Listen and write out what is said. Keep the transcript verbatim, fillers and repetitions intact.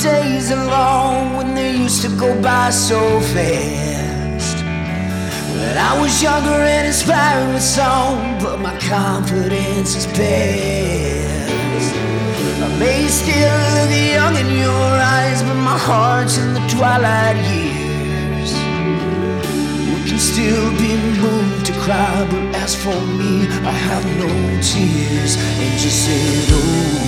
days are long when they used to go by so fast. When I was younger and inspired with song, but my confidence is past. I may still look young in your eyes, but my heart's in the twilight years. You can still be moved to cry, but as for me, I have no tears. And you said, oh,